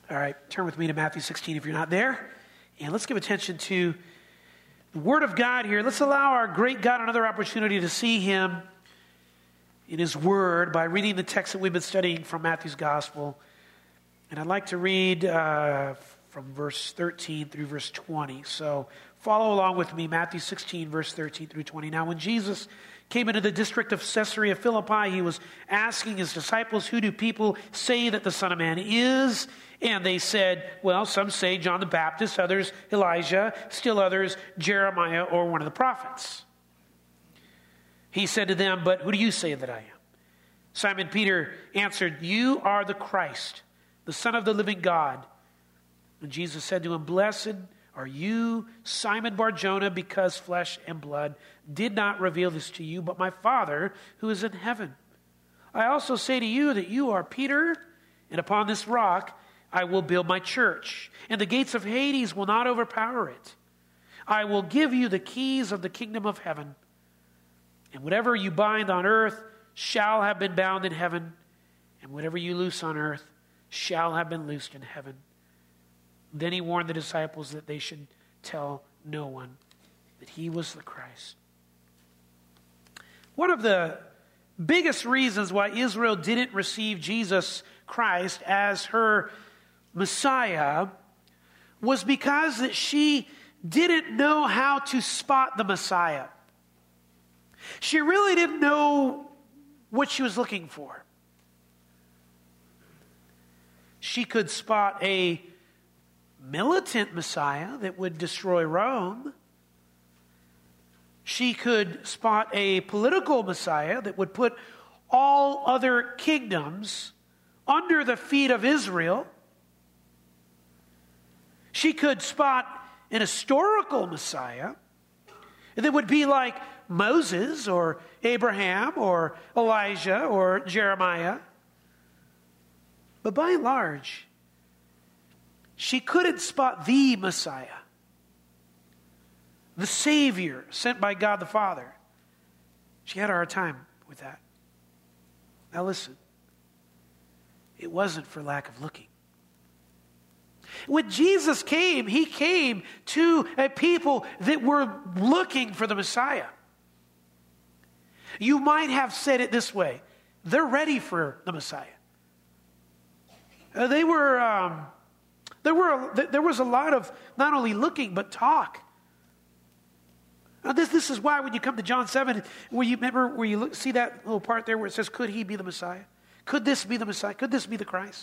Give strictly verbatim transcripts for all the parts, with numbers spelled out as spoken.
All right, turn with me to Matthew sixteen if you're not there. And let's give attention to the Word of God here. Let's allow our great God another opportunity to see Him in His Word by reading the text that we've been studying from Matthew's Gospel. And I'd like to read uh, from verse thirteen through verse twenty. So follow along with me, Matthew sixteen, verse thirteen through twenty. Now when Jesus came into the district of Caesarea Philippi, he was asking his disciples, "Who do people say that the Son of Man is?" And they said, "Well, some say John the Baptist, others Elijah, still others Jeremiah or one of the prophets." He said to them, "But who do you say that I am?" Simon Peter answered, "You are the Christ, the Son of the living God." And Jesus said to him, "Blessed are you, Simon Bar-Jonah, because flesh and blood did not reveal this to you, but my Father who is in heaven. I also say to you that you are Peter, and upon this rock I will build my church, and the gates of Hades will not overpower it. I will give you the keys of the kingdom of heaven, and whatever you bind on earth shall have been bound in heaven, and whatever you loose on earth shall have been loosed in heaven." Then he warned the disciples that they should tell no one that he was the Christ. One of the biggest reasons why Israel didn't receive Jesus Christ as her Messiah was because that she didn't know how to spot the Messiah. She really didn't know what she was looking for. She could spot a militant Messiah that would destroy Rome. She could spot a political Messiah that would put all other kingdoms under the feet of Israel. She could spot an historical Messiah that would be like Moses or Abraham or Elijah or Jeremiah. But by and large, she couldn't spot the Messiah, the Savior sent by God the Father. She had a hard time with that. Now listen, it wasn't for lack of looking. When Jesus came, he came to a people that were looking for the Messiah. You might have said it this way: they're ready for the Messiah. Uh, they were... Um, There were there was a lot of not only looking but talk. Now this this is why when you come to John seven, where you remember where you look, see that little part there where it says, "Could he be the Messiah? Could this be the Messiah? Could this be the Christ?"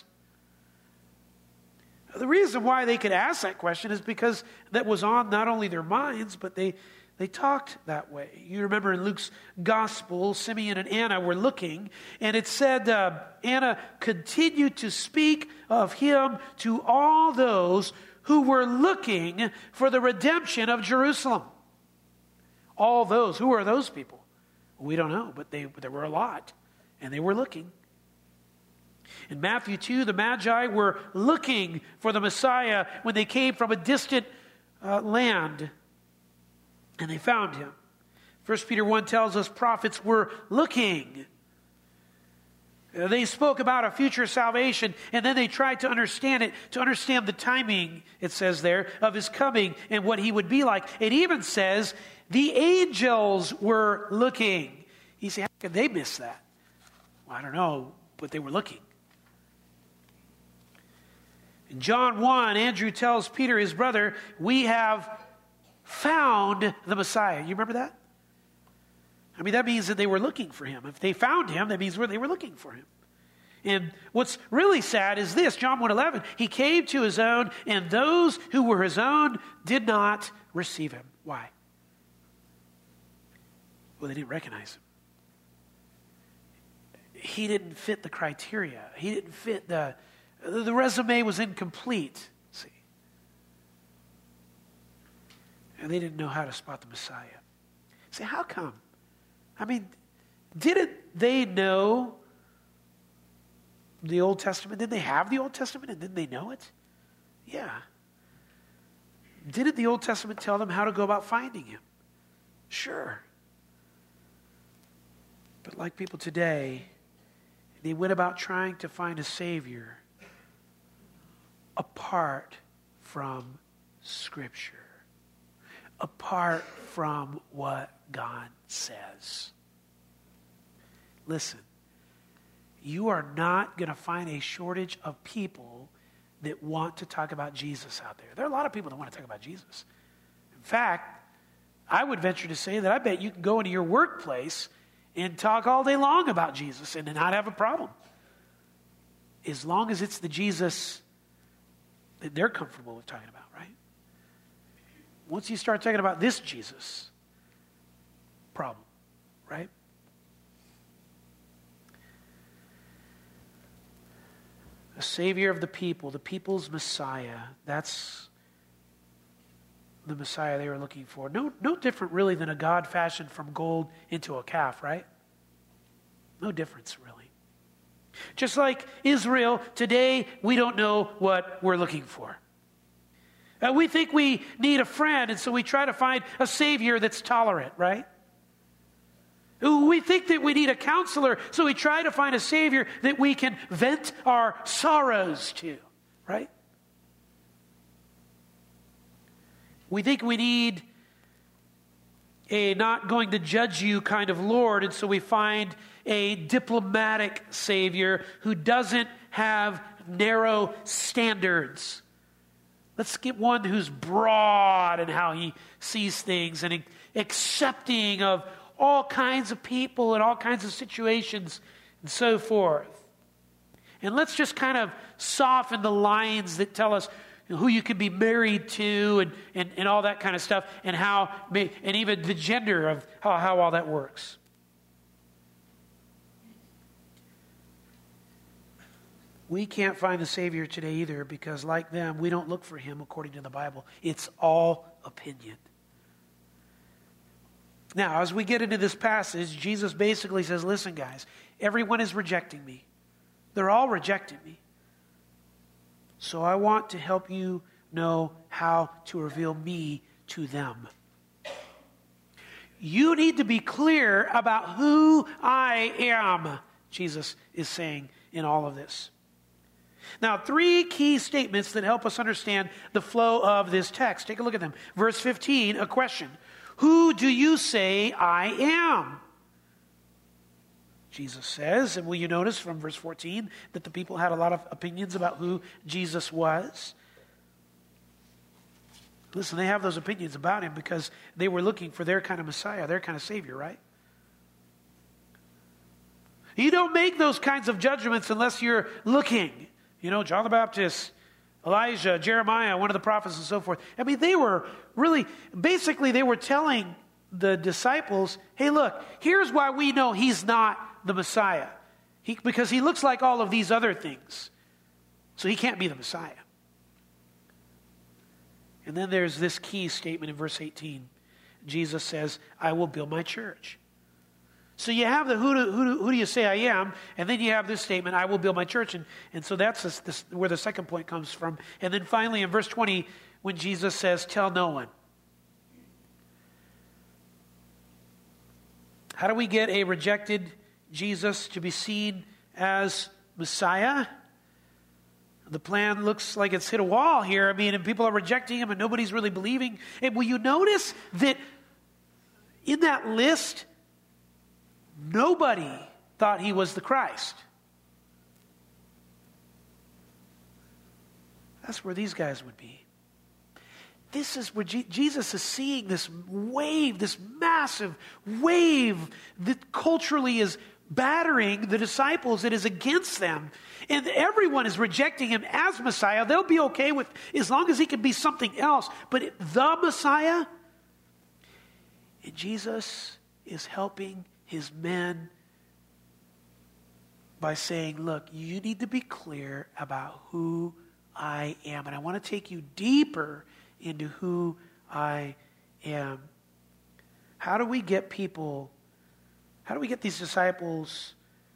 The reason why they could ask that question is because that was on not only their minds, but they they talked that way. You remember in Luke's gospel, Simeon and Anna were looking, and it said uh, Anna continued to speak of him to all those who were looking for the redemption of Jerusalem. All those. Who are those people? We don't know, but they there were a lot, and they were looking. In Matthew two, the Magi were looking for the Messiah when they came from a distant uh, land. And they found him. First Peter one tells us prophets were looking. Uh, they spoke about a future salvation, and then they tried to understand it, to understand the timing, it says there, of his coming and what he would be like. It even says the angels were looking. You say, how could they miss that? Well, I don't know, but they were looking. In John one, Andrew tells Peter, his brother, "We have found the Messiah." You remember that? I mean, that means that they were looking for him. If they found him, that means they were looking for him. And what's really sad is this, John one eleven, he came to his own, and those who were his own did not receive him. Why? Well, they didn't recognize him. He didn't fit the criteria. He didn't fit the, the resume was incomplete. And they didn't know how to spot the Messiah. Say, how come? I mean, didn't they know the Old Testament? Did they have the Old Testament and didn't they know it? Yeah. Didn't the Old Testament tell them how to go about finding him? Sure. But like people today, they went about trying to find a Savior apart from Scripture, apart from what God says. Listen, you are not going to find a shortage of people that want to talk about Jesus out there. There are a lot of people that want to talk about Jesus. In fact, I would venture to say that I bet you can go into your workplace and talk all day long about Jesus and not have a problem, as long as it's the Jesus that they're comfortable with talking about, right? Once you start talking about this Jesus, problem, right? A Savior of the people, the people's Messiah. That's the Messiah they were looking for. No, no different really than a God fashioned from gold into a calf, right? No difference really. Just like Israel, today we don't know what we're looking for. Uh, we think we need a friend, and so we try to find a Savior that's tolerant, right? We think that we need a counselor, so we try to find a Savior that we can vent our sorrows to, right? We think we need a not going to judge you kind of Lord, and so we find a diplomatic Savior who doesn't have narrow standards. Let's get one who's broad in how he sees things and accepting of all kinds of people and all kinds of situations and so forth. And let's just kind of soften the lines that tell us who you can be married to and, and, and all that kind of stuff, and how, and even the gender of how, how all that works. We can't find the Savior today either, because like them, we don't look for him according to the Bible. It's all opinion. Now, as we get into this passage, Jesus basically says, listen, guys, everyone is rejecting me. They're all rejecting me. So I want to help you know how to reveal me to them. You need to be clear about who I am, Jesus is saying in all of this. Now, three key statements that help us understand the flow of this text. Take a look at them. Verse fifteen, a question. Who do you say I am? Jesus says, and will you notice from verse fourteen that the people had a lot of opinions about who Jesus was? Listen, they have those opinions about him because they were looking for their kind of Messiah, their kind of Savior, right? You don't make those kinds of judgments unless you're looking. You know, John the Baptist, Elijah, Jeremiah, one of the prophets and so forth. I mean, they were really, basically they were telling the disciples, hey, look, here's why we know he's not the Messiah. He, because he looks like all of these other things. So he can't be the Messiah. And then there's this key statement in verse eighteen. Jesus says, I will build my church. So you have the who do, who, do, who do you say I am, and then you have this statement, I will build my church. And, and so that's this, this, where the second point comes from. And then finally in verse twenty, when Jesus says, tell no one. How do we get a rejected Jesus to be seen as Messiah? The plan looks like it's hit a wall here. I mean, and people are rejecting him and nobody's really believing. And will you notice that in that list, nobody thought he was the Christ? That's where these guys would be. This is where G- Jesus is seeing this wave, this massive wave that culturally is battering the disciples, it is against them. And everyone is rejecting him as Messiah. They'll be okay with, as long as he can be something else. But it, the Messiah, and Jesus is helping his men by saying, look, you need to be clear about who I am. And I want to take you deeper into who I am. How do we get people, how do we get these disciples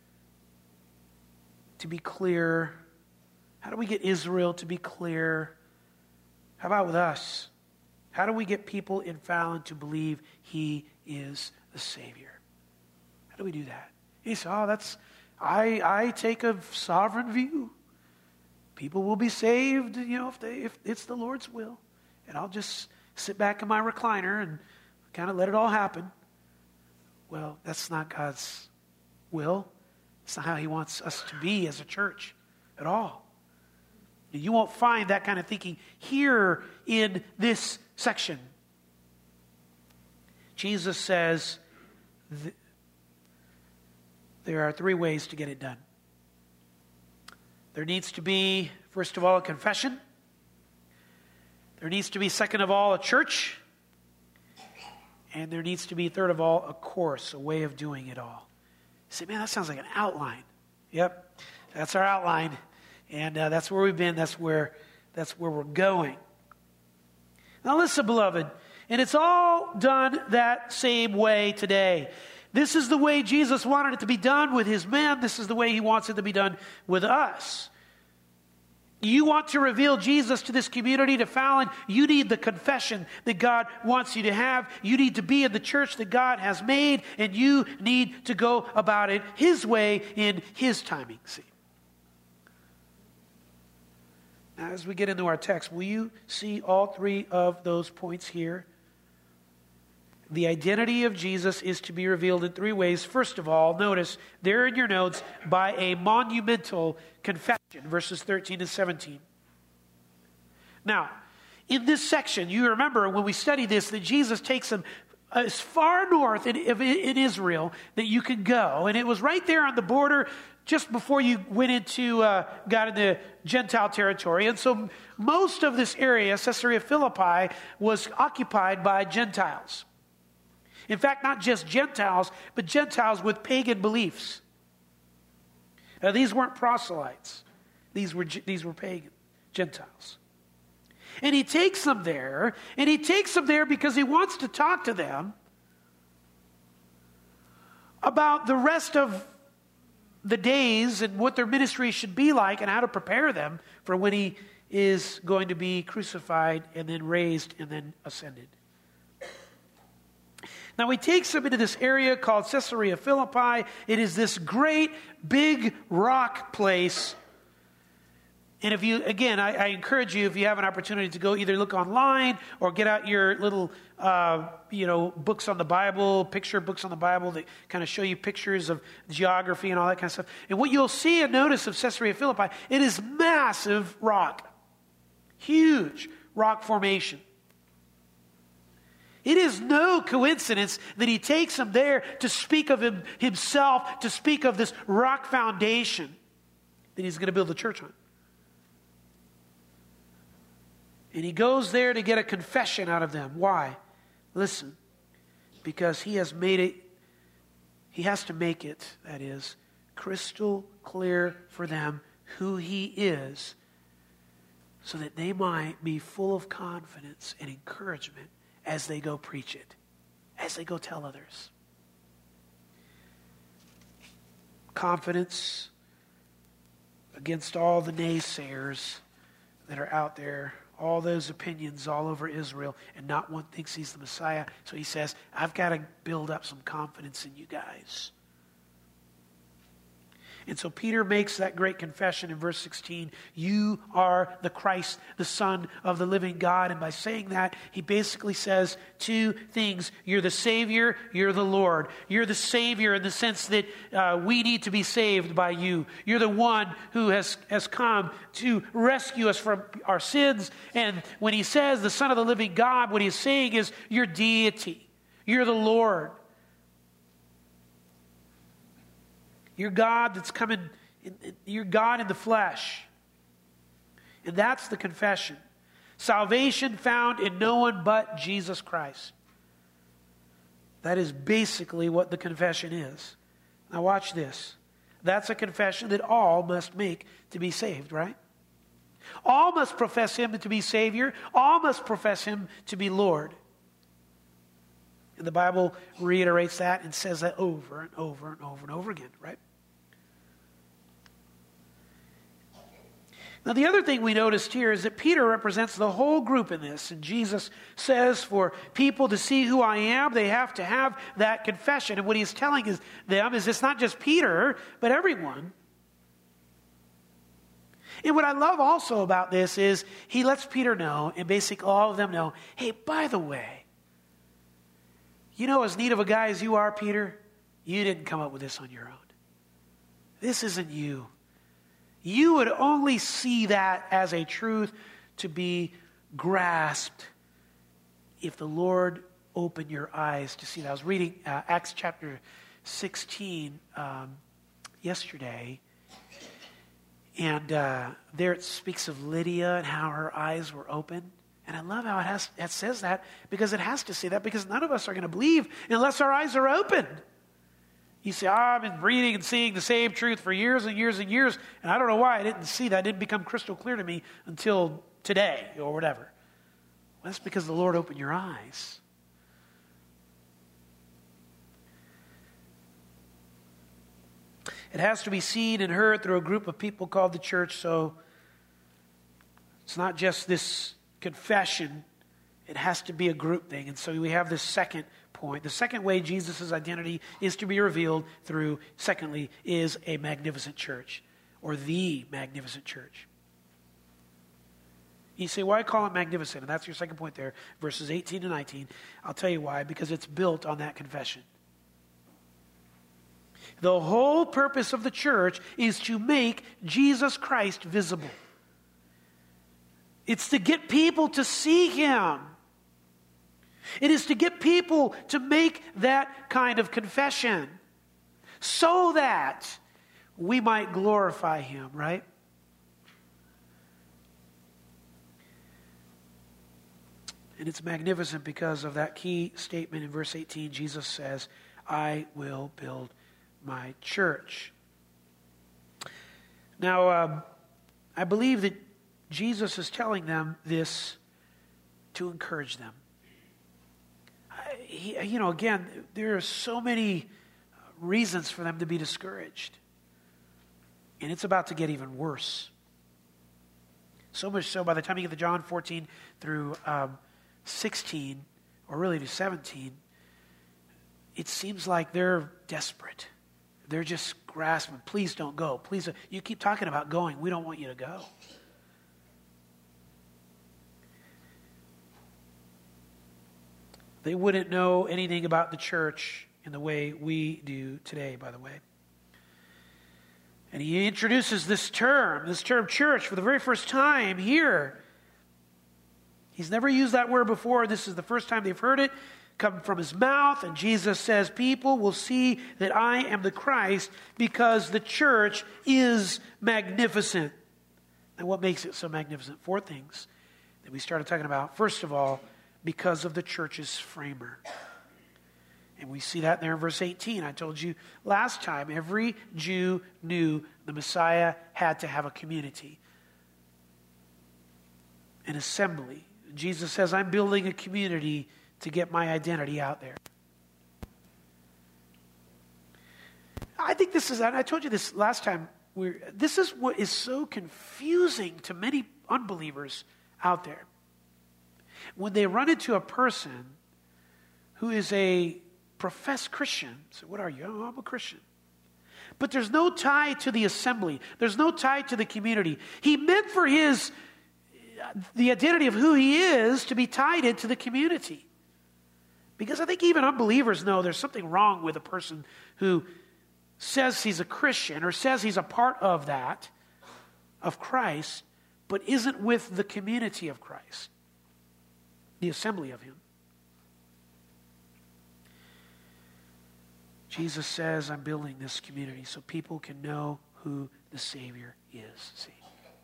to be clear? How do we get Israel to be clear? How about with us? How do we get people in Fallon to believe he is the Savior? How do we do that? He said, oh, that's, I, I take a sovereign view. people will be saved, you know, if they if it's the Lord's will. And I'll just sit back in my recliner and kind of let it all happen. Well, that's not God's will. It's not how he wants us to be as a church at all. You won't find that kind of thinking here in this section. Jesus says th- there are three ways to get it done. There needs to be, first of all, a confession. There needs to be, second of all, a church. And there needs to be, third of all, a course, a way of doing it all. You say, man, that sounds like an outline. Yep, that's our outline. And uh, that's where we've been. That's where, that's where we're going. Now listen, beloved. And it's all done that same way today. This is the way Jesus wanted it to be done with his men. This is the way he wants it to be done with us. You want to reveal Jesus to this community, to Fallon, you need the confession that God wants you to have. You need to be in the church that God has made, and you need to go about it his way in his timing. See? Now, as we get into our text, will you see all three of those points here? The identity of Jesus is to be revealed in three ways. First of all, notice there in your notes, by a monumental confession, verses thirteen and seventeen. Now, in this section, you remember when we studied this, that Jesus takes them as far north in, in Israel that you could go. And it was right there on the border just before you went into, uh, got into Gentile territory. And so most of this area, Caesarea Philippi, was occupied by Gentiles. In fact, not just Gentiles, but Gentiles with pagan beliefs. Now, these weren't proselytes. These were, these were pagan Gentiles. And he takes them there, and he takes them there because he wants to talk to them about the rest of the days and what their ministry should be like and how to prepare them for when he is going to be crucified and then raised and then ascended. Now he takes them into this area called Caesarea Philippi. It is this great big rock place. And if you, again, I, I encourage you, if you have an opportunity to go either look online or get out your little, uh, you know, books on the Bible, picture books on the Bible that kind of show you pictures of geography and all that kind of stuff. And what you'll see and notice of Caesarea Philippi, it is massive rock. Huge rock formation. It is no coincidence that he takes them there to speak of him, himself, to speak of this rock foundation that he's going to build the church on. And he goes there to get a confession out of them. Why? Listen, because he has made it, he has to make it, that is, crystal clear for them who he is, so that they might be full of confidence and encouragement as they go preach it, as they go tell others. Confidence against all the naysayers that are out there, all those opinions all over Israel, and not one thinks he's the Messiah. So he says, I've got to build up some confidence in you guys. And so Peter makes that great confession in verse sixteen. You are the Christ, the Son of the living God. And by saying that, he basically says two things. You're the Savior, you're the Lord. You're the Savior in the sense that uh, we need to be saved by you. You're the one who has, has come to rescue us from our sins. And when he says the Son of the living God, what he's saying is you're deity. You're the Lord. You're God that's coming, you're God in the flesh. And that's the confession. Salvation found in no one but Jesus Christ. That is basically what the confession is. Now watch this. That's a confession that all must make to be saved, right? All must profess him to be Savior. All must profess him to be Lord. And the Bible reiterates that and says that over and over and over and over again, right? Now, the other thing we noticed here is that Peter represents the whole group in this. And Jesus says for people to see who I am, they have to have that confession. And what he's telling is them is it's not just Peter, but everyone. And what I love also about this is he lets Peter know, and basically all of them know, hey, by the way, you know, as neat of a guy as you are, Peter, you didn't come up with this on your own. This isn't you. You would only see that as a truth to be grasped if the Lord opened your eyes to see that. I was reading uh, Acts chapter sixteen um, yesterday, and uh, there it speaks of Lydia and how her eyes were open. And I love how it has it says that, because it has to say that, because none of us are going to believe unless our eyes are opened. You say, oh, I've been reading and seeing the same truth for years and years and years, and I don't know why I didn't see that. It didn't become crystal clear to me until today or whatever. Well, that's because the Lord opened your eyes. It has to be seen and heard through a group of people called the church, so it's not just this confession. It has to be a group thing. And so we have this second point. The second way Jesus' identity is to be revealed through, secondly, is a magnificent church, or the magnificent church. You say, why call it magnificent? And that's your second point there, verses eighteen to nineteen. I'll tell you why, because it's built on that confession. The whole purpose of the church is to make Jesus Christ visible. It's to get people to see him. It is to get people to make that kind of confession so that we might glorify him, right? And it's magnificent because of that key statement in verse eighteen. Jesus says, I will build my church. Now, um, I believe that Jesus is telling them this to encourage them. He, you know, again, there are so many reasons for them to be discouraged. And it's about to get even worse. So much so, by the time you get to John fourteen through um, sixteen, or really to seventeen, it seems like they're desperate. They're just grasping, please don't go. Please, don't. You keep talking about going. We don't want you to go. They wouldn't know anything about the church in the way we do today, by the way. And he introduces this term, this term church, for the very first time here. He's never used that word before. This is the first time they've heard it come from his mouth. And Jesus says, people will see that I am the Christ because the church is magnificent. And what makes it so magnificent? Four things that we started talking about. First of all, because of the church's framer. And we see that there in verse eighteen. I told you last time, every Jew knew the Messiah had to have a community, an assembly. Jesus says, I'm building a community to get my identity out there. I think this is, and I told you this last time, we're, this is what is so confusing to many unbelievers out there. When they run into a person who is a professed Christian, so what are you? Oh, I'm a Christian. But there's no tie to the assembly. There's no tie to the community. He meant for his, the identity of who he is to be tied into the community. Because I think even unbelievers know there's something wrong with a person who says he's a Christian or says he's a part of that, of Christ, but isn't with the community of Christ. The assembly of him. Jesus says, I'm building this community so people can know who the Savior is. See?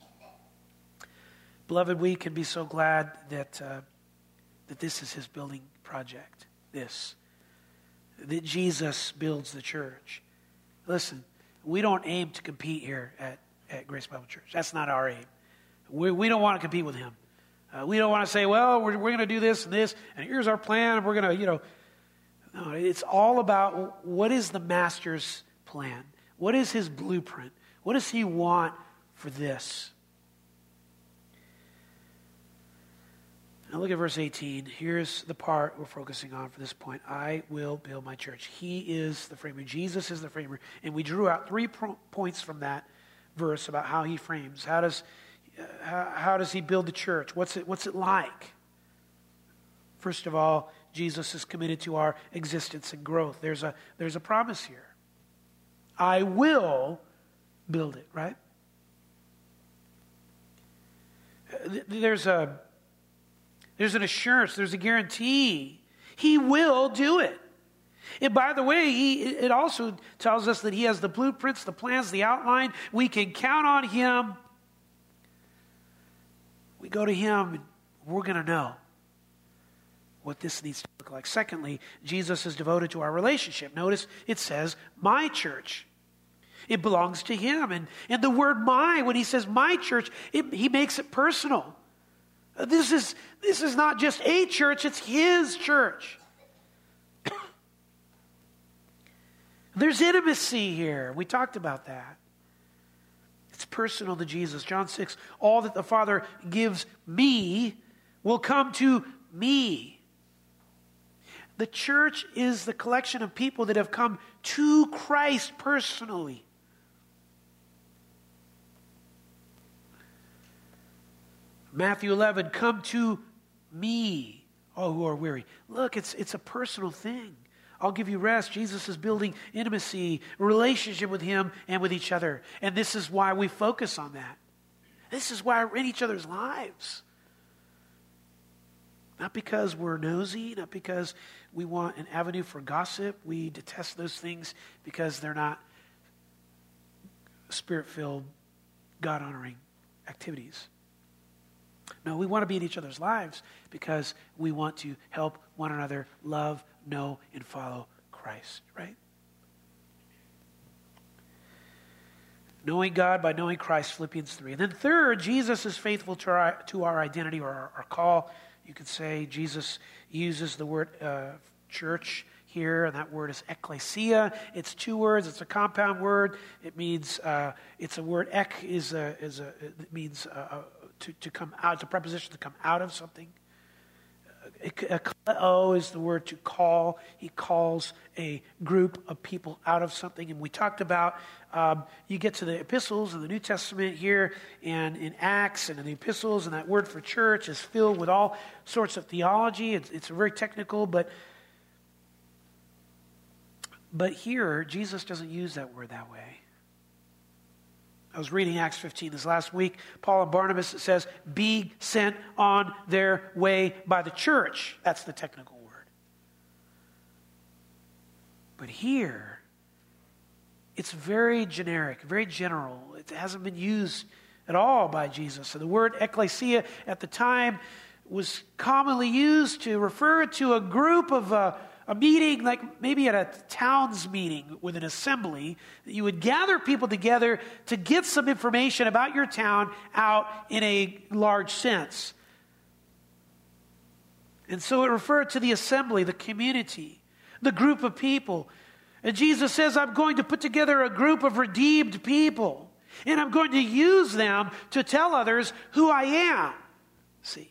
Beloved, we can be so glad that, uh, that this is his building project. This. That Jesus builds the church. Listen, we don't aim to compete here at, at Grace Bible Church. That's not our aim. We, we don't want to compete with him. Uh, we don't want to say, well, we're, we're going to do this and this, and here's our plan, and we're going to, you know. No, it's all about what is the master's plan? What is his blueprint? What does he want for this? Now look at verse eighteen. Here's the part we're focusing on for this point. I will build my church. He is the framer. Jesus is the framer. And we drew out three pro- points from that verse about how he frames. How does, uh, how, how does he build the church? What's it, what's it like? First of all, Jesus is committed to our existence and growth. There's a, there's a promise here. I will build it, right? There's a, there's an assurance, there's a guarantee. He will do it. And by the way, he, it also tells us that he has the blueprints, the plans, the outline. We can count on him. We go to him, and we're going to know what this needs to look like. Secondly, Jesus is devoted to our relationship. Notice it says, my church. It belongs to him. And, and the word my, when he says my church, it, he makes it personal. This is, this is not just a church, it's his church. There's intimacy here. We talked about that. It's personal to Jesus. John six, all that the Father gives me will come to me. The church is the collection of people that have come to Christ personally. Matthew eleven, come to me, all who are weary. Look, it's, it's a personal thing. I'll give you rest. Jesus is building intimacy, relationship with him and with each other. And this is why we focus on that. This is why we're in each other's lives. Not because we're nosy, not because we want an avenue for gossip. We detest those things because they're not spirit-filled, God-honoring activities. No, we want to be in each other's lives because we want to help one another love, know, and follow Christ, right? Knowing God by knowing Christ, Philippians three. And then third, Jesus is faithful to our, to our identity or our, our call. You could say Jesus uses the word uh, church here, and that word is ecclesia. It's two words. It's a compound word. It means, uh, it's a word, ek is a, is a, it means uh, to, to come out. It's a preposition to come out of something. Ekkleo is the word to call. He calls a group of people out of something. And we talked about, um, you get to the epistles in the New Testament here and in Acts and in the epistles, and that word for church is filled with all sorts of theology. It's, it's very technical, but but here, Jesus doesn't use that word that way. I was reading Acts fifteen this last week. Paul and Barnabas, it says, be sent on their way by the church. That's the technical word. But here, it's very generic, very general. It hasn't been used at all by Jesus. So the word ecclesia at the time was commonly used to refer to a group of uh, a meeting, like maybe at a town's meeting with an assembly, that you would gather people together to get some information about your town out in a large sense. And so it referred to the assembly, the community, the group of people. And Jesus says, I'm going to put together a group of redeemed people, and I'm going to use them to tell others who I am. See?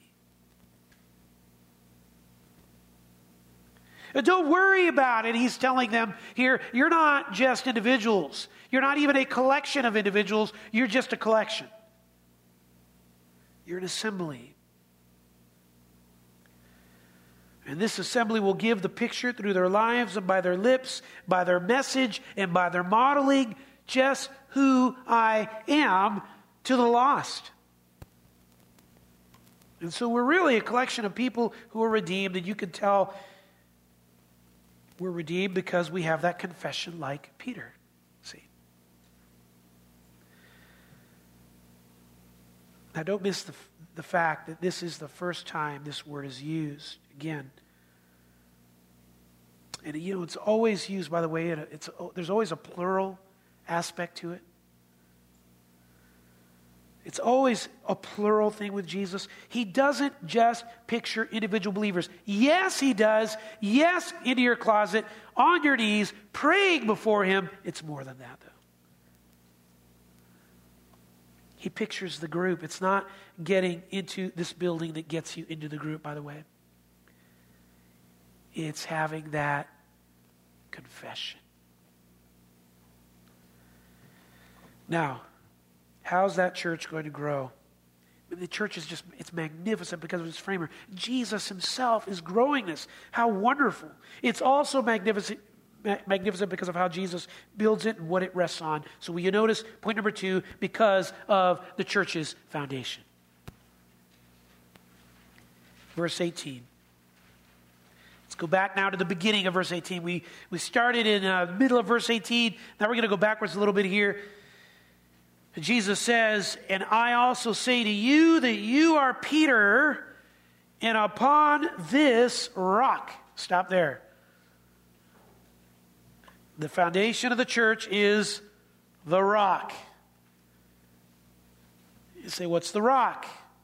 Don't worry about it, he's telling them here. You're not just individuals. You're not even a collection of individuals. You're just a collection. You're an assembly. And this assembly will give the picture through their lives and by their lips, by their message, and by their modeling just who I am to the lost. And so we're really a collection of people who are redeemed, and you can tell we're redeemed because we have that confession like Peter. See? Now don't miss the, the fact that this is the first time this word is used. Again. And you know, it's always used, by the way, it's, there's always a plural aspect to it. It's always a plural thing with Jesus. He doesn't just picture individual believers. Yes, he does. Yes, into your closet, on your knees, praying before him. It's more than that, though. He pictures the group. It's not getting into this building that gets you into the group, by the way. It's having that confession. Now, how's that church going to grow? The church is just, it's magnificent because of its framer. Jesus himself is growing this. How wonderful. It's also magnificent, magnificent because of how Jesus builds it and what it rests on. So will you notice, point number two, because of the church's foundation. Verse eighteen. Let's go back now to the beginning of verse eighteen. We, we started in the uh, middle of verse eighteen. Now we're going to go backwards a little bit here. Jesus says, and I also say to you that you are Peter, and upon this rock. Stop there. The foundation of the church is the rock. You say, what's the rock?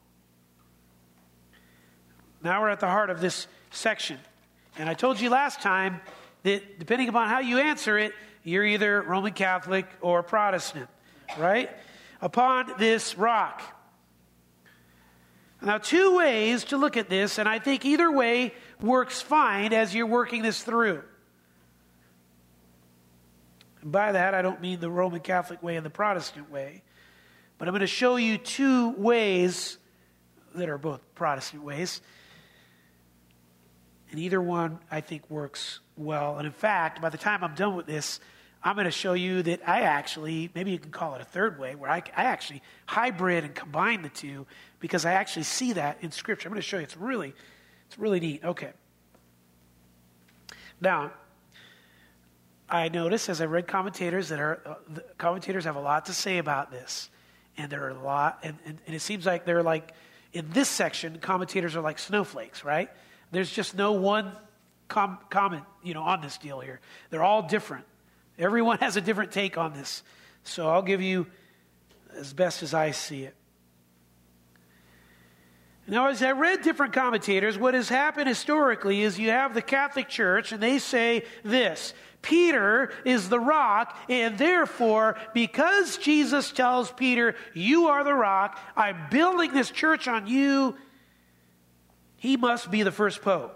Now we're at the heart of this section. And I told you last time that depending upon how you answer it, you're either Roman Catholic or Protestant, right? Upon this rock. Now, two ways to look at this, and I think either way works fine as you're working this through. And by that, I don't mean the Roman Catholic way and the Protestant way, but I'm going to show you two ways that are both Protestant ways. And either one, I think, works well. And in fact, by the time I'm done with this, I'm going to show you that I actually, maybe you can call it a third way, where I, I actually hybrid and combine the two because I actually see that in Scripture. I'm going to show you. It's really, it's really neat. Okay. Now, I noticed as I read commentators that are, uh, the commentators have a lot to say about this. And there are a lot, and, and, and it seems like they're like, in this section, commentators are like snowflakes, right? There's just no one com- comment, you know, on this deal here. They're all different. Everyone has a different take on this. So I'll give you as best as I see it. Now, as I read different commentators, what has happened historically is you have the Catholic Church, and they say this: Peter is the rock, and therefore, because Jesus tells Peter, you are the rock, I'm building this church on you, he must be the first pope.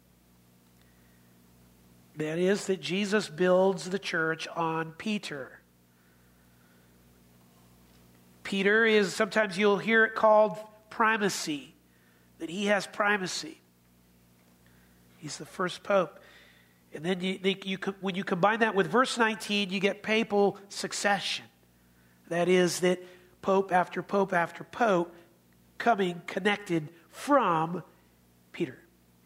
That is, that Jesus builds the church on Peter. Peter is, sometimes you'll hear it called primacy, that he has primacy. He's the first pope. And then you, they, you, when you combine that with verse nineteen, you get papal succession. That is, that pope after pope after pope coming connected from Peter.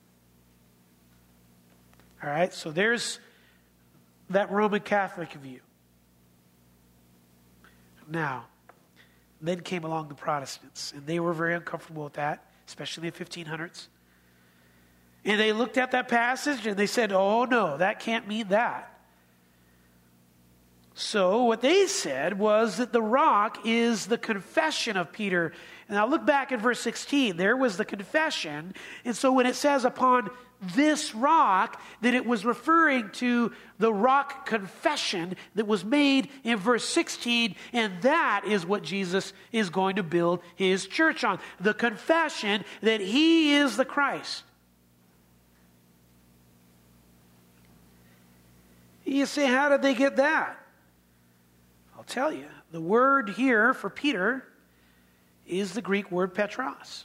All right, so there's that Roman Catholic view. Now, then came along the Protestants, and they were very uncomfortable with that, especially in the fifteen hundreds. And they looked at that passage and they said, oh no, that can't mean that. So what they said was that the rock is the confession of Peter. And now look back at verse sixteen. There was the confession. And so when it says upon this rock, that it was referring to the rock confession that was made in verse sixteen. And that is what Jesus is going to build his church on. The confession that he is the Christ. You say, how did they get that? I'll tell you. The word here for Peter is the Greek word Petros.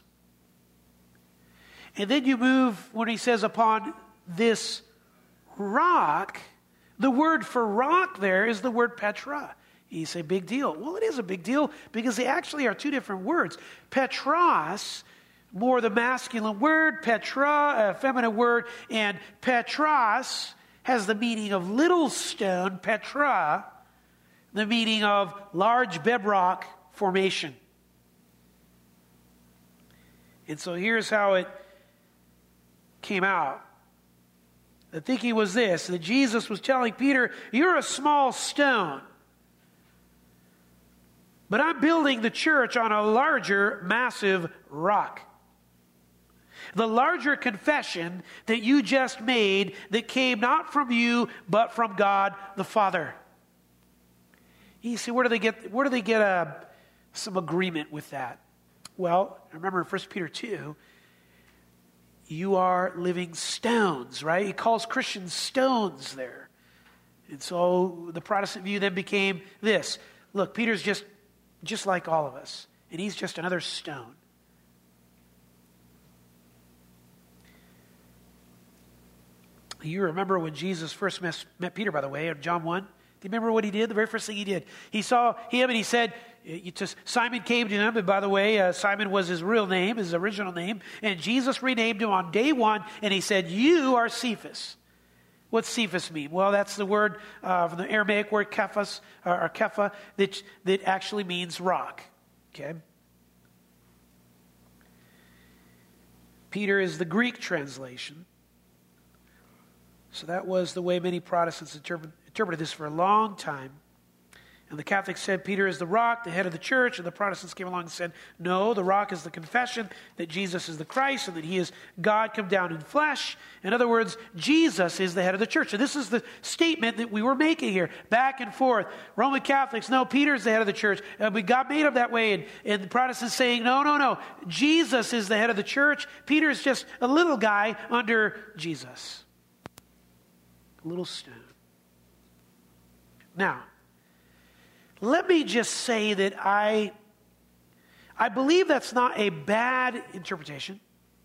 And then you move, when he says upon this rock, the word for rock there is the word Petra. You say, big deal. Well, it is a big deal because they actually are two different words. Petros, more the masculine word, Petra, a feminine word, and Petros has the meaning of little stone, Petra, the meaning of large bedrock formation. And so here's how it came out. The thinking was this, that Jesus was telling Peter, you're a small stone, but I'm building the church on a larger, massive rock. The larger confession that you just made that came not from you, but from God the Father. You see, where do they get, where do they get a, some agreement with that? Well, remember in First Peter two, you are living stones, right? He calls Christians stones there. And so the Protestant view then became this. Look, Peter's just just like all of us. And he's just another stone. You remember when Jesus first met, met Peter, by the way, in John one? Do you remember what he did? The very first thing he did. He saw him and he said, just, Simon came to him, and by the way, uh, Simon was his real name, his original name, and Jesus renamed him on day one, and he said, you are Cephas. What's Cephas mean? Well, that's the word uh, from the Aramaic word kephas, or, or kepha, that, that actually means rock. Okay? Peter is the Greek translation. So that was the way many Protestants interpret, interpreted this for a long time. And the Catholics said Peter is the rock, the head of the church, and the Protestants came along and said, no, the rock is the confession that Jesus is the Christ and that he is God come down in flesh. In other words, Jesus is the head of the church. And this is the statement that we were making here, back and forth. Roman Catholics, no, Peter is the head of the church. And we God made him that way. And, and the Protestants saying, no, no, no, Jesus is the head of the church. Peter is just a little guy under Jesus. A little stone. Now, let me just say that I, I believe that's not a bad interpretation,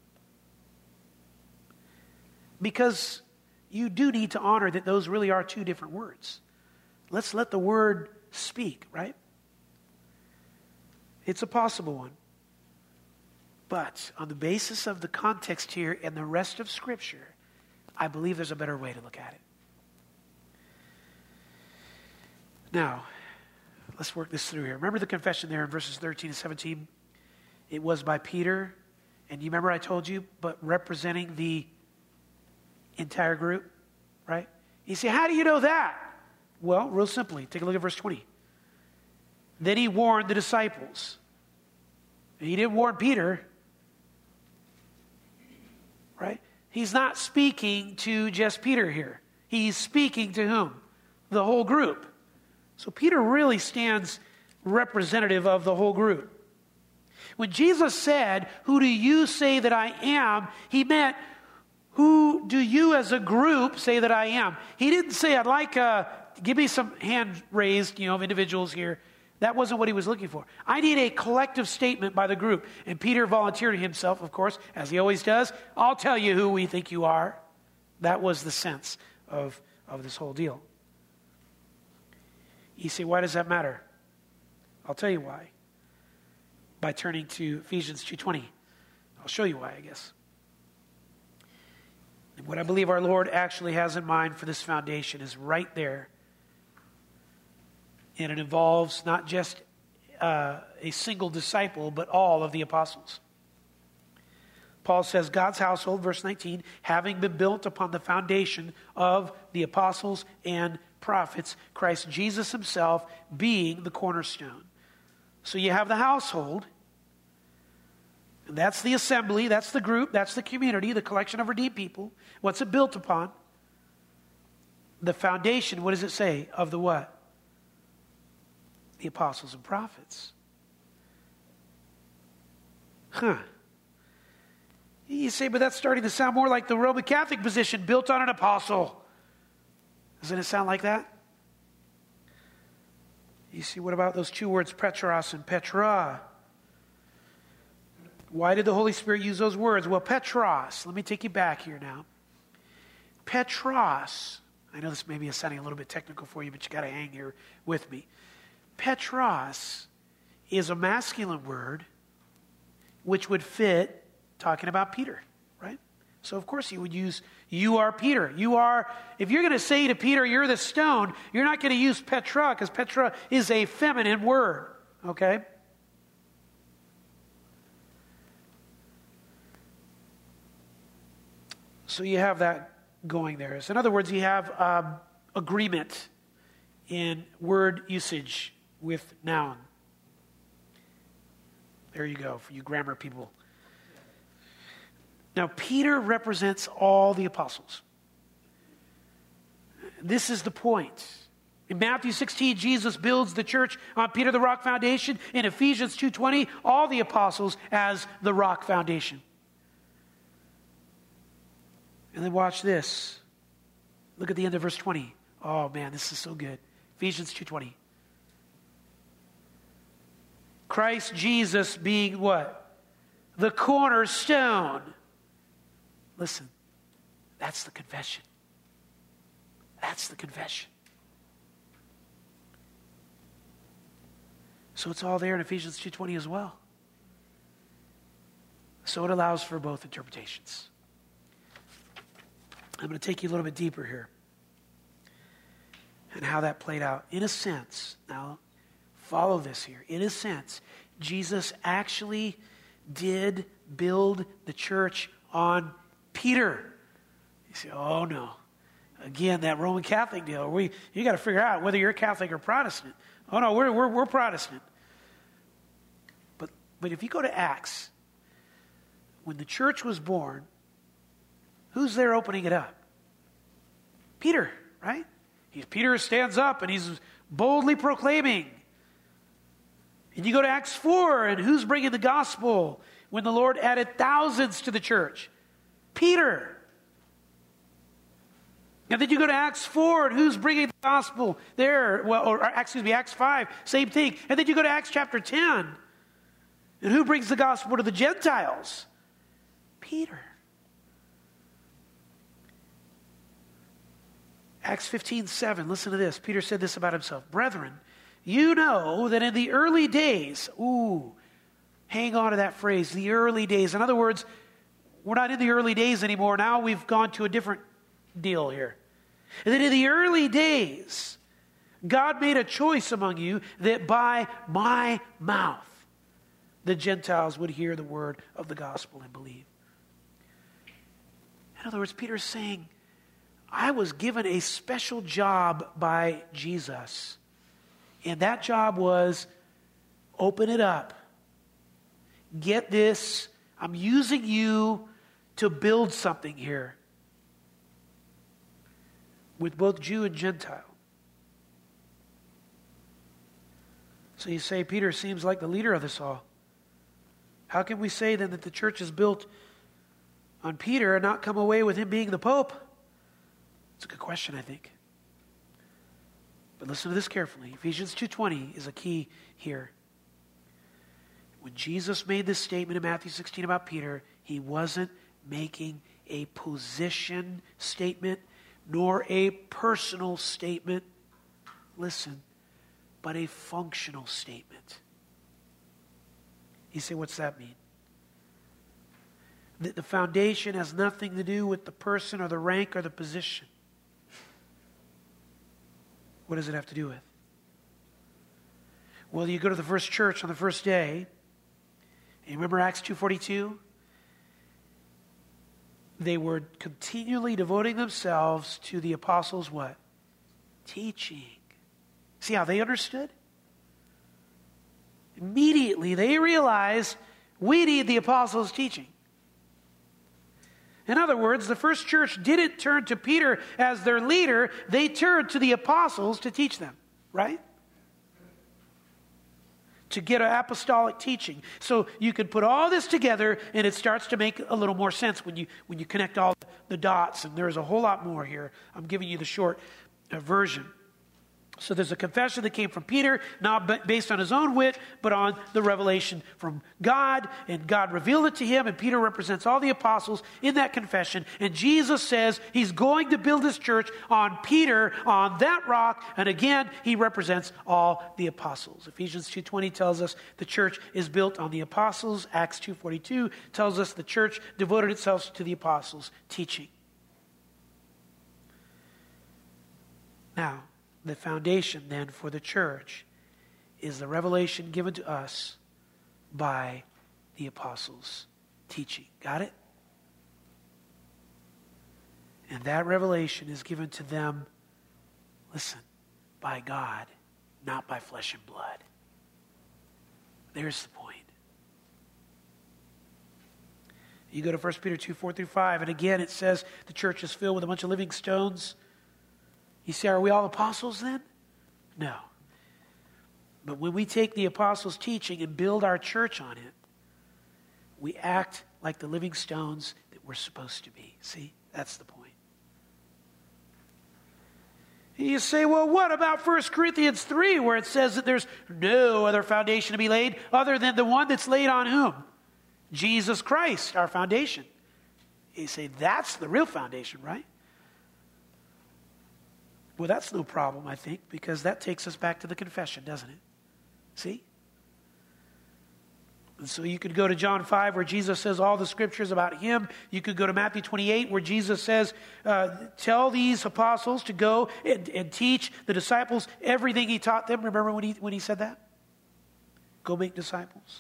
because you do need to honor that those really are two different words. Let's let the word speak, right? It's a possible one. But on the basis of the context here and the rest of Scripture, I believe there's a better way to look at it. Now, let's work this through here. Remember the confession there in verses thirteen and seventeen? It was by Peter. And you remember I told you, but representing the entire group, right? You say, how do you know that? Well, real simply, take a look at verse twenty. Then he warned the disciples. And he didn't warn Peter, right? He's not speaking to just Peter here. He's speaking to whom? The whole group. So Peter really stands representative of the whole group. When Jesus said, who do you say that I am? He meant, who do you as a group say that I am? He didn't say, I'd like, uh, give me some hand raised, you know, of individuals here. That wasn't what he was looking for. I need a collective statement by the group. And Peter volunteered himself, of course, as he always does. I'll tell you who we think you are. That was the sense of, of this whole deal. You say, why does that matter? I'll tell you why. By turning to Ephesians two twenty. I'll show you why, I guess. And what I believe our Lord actually has in mind for this foundation is right there. And it involves not just uh, a single disciple, but all of the apostles. Paul says, God's household, verse nineteen, having been built upon the foundation of the apostles and prophets, Christ Jesus himself being the cornerstone. So you have the household, and that's the assembly, that's the group, that's the community, the collection of redeemed people. What's it built upon? The foundation, what does it say? Of the what? The apostles and prophets. Huh. You say, but that's starting to sound more like the Roman Catholic position, built on an apostle. Doesn't it sound like that? You see, what about those two words, Petros and Petra? Why did the Holy Spirit use those words? Well, Petros, let me take you back here now. Petros, I know this may be sounding a little bit technical for you, but you got to hang here with me. Petros is a masculine word which would fit talking about Peter, right? So, of course, he would use, you are Peter. You are, if you're going to say to Peter, you're the stone, you're not going to use Petra, because Petra is a feminine word, okay? So you have that going there. So in other words, you have um, agreement in word usage with noun. There you go, for you grammar people. Now, Peter represents all the apostles. This is the point. In Matthew sixteen, Jesus builds the church on Peter the rock foundation. In Ephesians two twenty, all the apostles as the rock foundation. And then watch this. Look at the end of verse twenty. Oh man, this is so good. Ephesians two twenty. Christ Jesus being what? The cornerstone. Listen, that's the confession. That's the confession. So it's all there in Ephesians two twenty as well. So it allows for both interpretations. I'm going to take you a little bit deeper here and how that played out. In a sense, now follow this here. In a sense, Jesus actually did build the church on Peter. You say, oh no. Again, that Roman Catholic deal. We, you got to figure out whether you're Catholic or Protestant. Oh no, we're, we're, we're Protestant. But, but if you go to Acts, when the church was born, who's there opening it up? Peter, right? He, Peter stands up and he's boldly proclaiming. And you go to Acts four, and who's bringing the gospel when the Lord added thousands to the church? Peter. And then you go to Acts four, and who's bringing the gospel there? Well, or excuse me, Acts five, same thing. And then you go to Acts chapter ten, and who brings the gospel to the Gentiles? Peter. Acts fifteen seven, listen to this. Peter said this about himself. Brethren, you know that in the early days, ooh, hang on to that phrase, the early days. In other words, we're not in the early days anymore. Now we've gone to a different deal here. And that in the early days, God made a choice among you that by my mouth the Gentiles would hear the word of the gospel and believe. In other words, Peter's saying, I was given a special job by Jesus. And that job was open it up. Get this, I'm using you to build something here with both Jew and Gentile. So you say, Peter seems like the leader of this all. How can we say then that the church is built on Peter and not come away with him being the Pope? It's a good question, I think. But listen to this carefully. Ephesians two twenty is a key here. When Jesus made this statement in Matthew sixteen about Peter, he wasn't making a position statement nor a personal statement. Listen, but a functional statement. You say, what's that mean? That the foundation has nothing to do with the person or the rank or the position. What does it have to do with? Well, you go to the first church on the first day, and you remember Acts two forty-two? They were continually devoting themselves to the apostles' what? Teaching. See how they understood? Immediately they realized we need the apostles' teaching. In other words, the first church didn't turn to Peter as their leader. They turned to the apostles to teach them, right? To get an apostolic teaching. So you can put all this together and it starts to make a little more sense when you when you connect all the dots. And there's a whole lot more here. I'm giving you the short uh, version. So there's a confession that came from Peter, not based on his own wit, but on the revelation from God. And God revealed it to him, and Peter represents all the apostles in that confession. And Jesus says he's going to build his church on Peter, on that rock. And again, he represents all the apostles. Ephesians two twenty tells us the church is built on the apostles. Acts two forty-two tells us the church devoted itself to the apostles' teaching. Now, the foundation then for the church is the revelation given to us by the apostles' teaching. Got it? And that revelation is given to them, listen, by God, not by flesh and blood. There's the point. You go to First Peter two, four through five, and again it says the church is filled with a bunch of living stones. You say, are we all apostles then? No. But when we take the apostles' teaching and build our church on it, we act like the living stones that we're supposed to be. See, that's the point. You say, well, what about First Corinthians three, where it says that there's no other foundation to be laid other than the one that's laid on whom? Jesus Christ, our foundation. You say, that's the real foundation, right? Well, that's no problem, I think, because that takes us back to the confession, doesn't it? See? And so you could go to John five, where Jesus says all the scriptures about him. You could go to Matthew twenty-eight, where Jesus says, uh, tell these apostles to go and, and teach the disciples everything he taught them. Remember when he, when he said that? Go make disciples.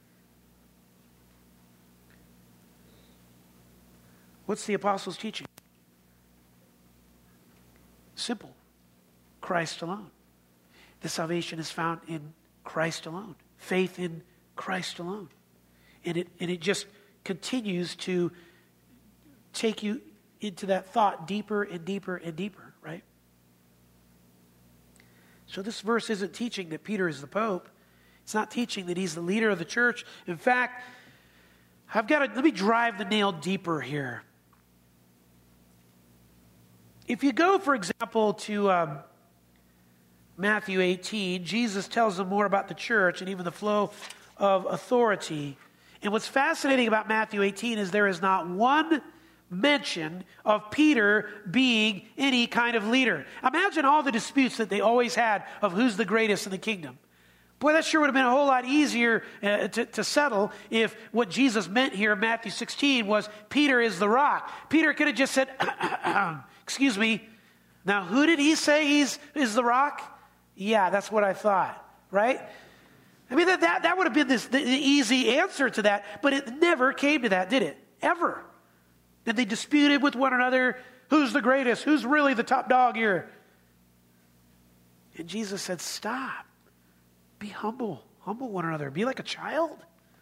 What's the apostles' teaching? Simple. Christ alone. The salvation is found in Christ alone. Faith in Christ alone. And it, and it just continues to take you into that thought deeper and deeper and deeper, right? So this verse isn't teaching that Peter is the Pope. It's not teaching that he's the leader of the church. In fact, I've got to, let me drive the nail deeper here. If you go, for example, to um, Matthew eighteen, Jesus tells them more about the church and even the flow of authority. And what's fascinating about Matthew eighteen is there is not one mention of Peter being any kind of leader. Imagine all the disputes that they always had of who's the greatest in the kingdom. Boy, that sure would have been a whole lot easier uh, to, to settle if what Jesus meant here in Matthew sixteen was Peter is the rock. Peter could have just said, excuse me, now who did he say he's is the rock? Yeah, that's what I thought, right? I mean, that, that, that would have been this, the, the easy answer to that, but it never came to that, did it? Ever. And they disputed with one another, who's the greatest? Who's really the top dog here? And Jesus said, stop. Be humble. Humble one another. Be like a child.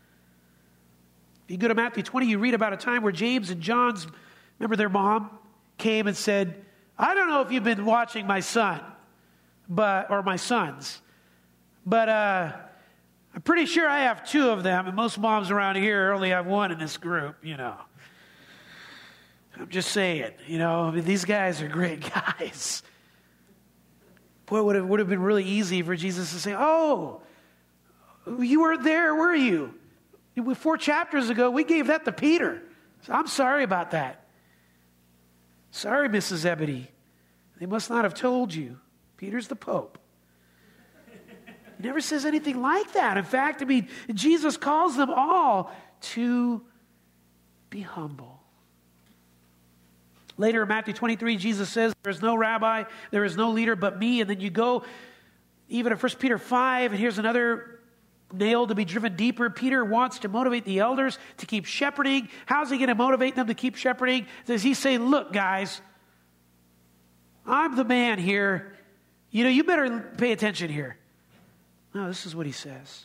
If you go to Matthew twenty, you read about a time where James and John's, remember their mom, came and said, I don't know if you've been watching my son, but or my sons, but uh, I'm pretty sure I have two of them, and most moms around here only have one in this group, you know. I'm just saying, you know, I mean, these guys are great guys. Boy, it would have, would have been really easy for Jesus to say, oh, you weren't there, were you? Four chapters ago, we gave that to Peter. So I'm sorry about that. Sorry, Missus Zebedee. They must not have told you. Peter's the Pope. He never says anything like that. In fact, I mean, Jesus calls them all to be humble. Later in Matthew twenty-three, Jesus says, there is no rabbi, there is no leader but me. And then you go even to First Peter five, and here's another nail to be driven deeper. Peter wants to motivate the elders to keep shepherding. How's he going to motivate them to keep shepherding? Does he say, look, guys, I'm the man here. You know, you better pay attention here. No, this is what he says.